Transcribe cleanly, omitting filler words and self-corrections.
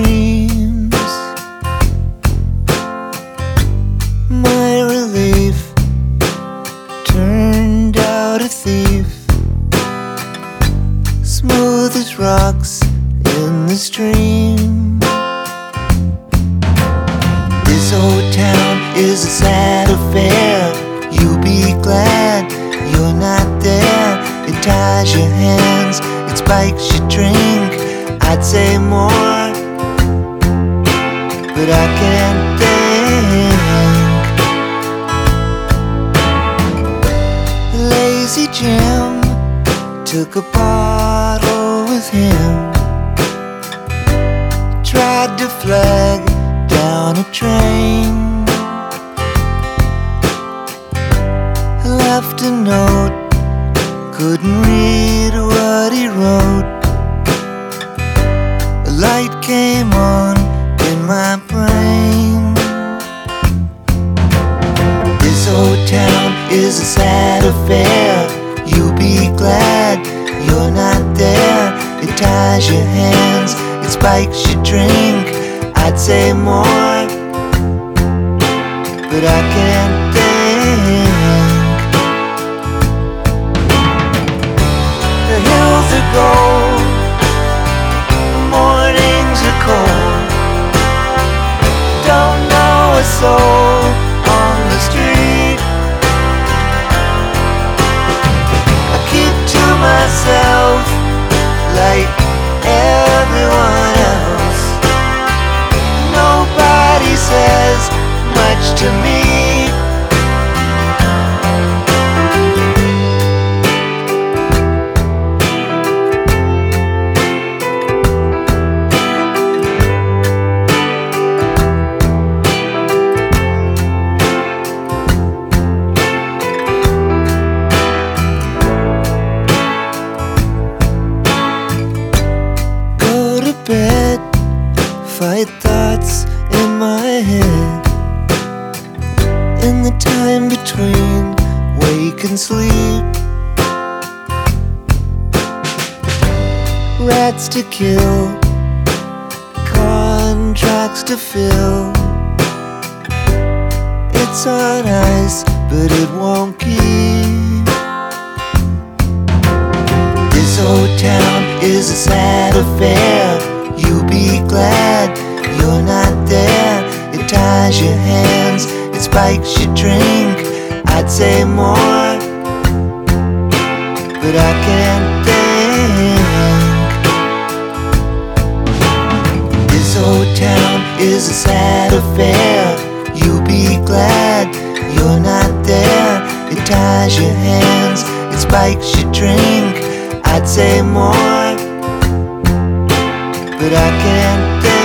dreams. My relief turned out a thief, smooth as rocks in the stream. This old town is a sad affair. You be glad you're not there. It ties your hands, it spikes your drink. I'd say more, but I can't think. Lazy Jim took a bottle with him, tried to flag down a train, left a note, couldn't read what he wrote. A light came on in my brain. This old town is a sad affair. You be glad you're not there. It ties your hands, it spikes your drink. I'd say more, but I can't think. The hills are gold, the mornings are cold. Don't know a soul on the street. I keep to myself like everyone else. Nobody says much to me. Bed, fight thoughts in my head. In the time between wake and sleep, rats to kill, contracts to fill. It's on ice, but it won't keep. This old town is a sad affair. You be glad you're not there. It ties your hands, it spikes your drink. I'd say more, but I can't think. This old town is a sad affair. You be glad you're not there. It ties your hands, it spikes your drink. I'd say more, but I can't think.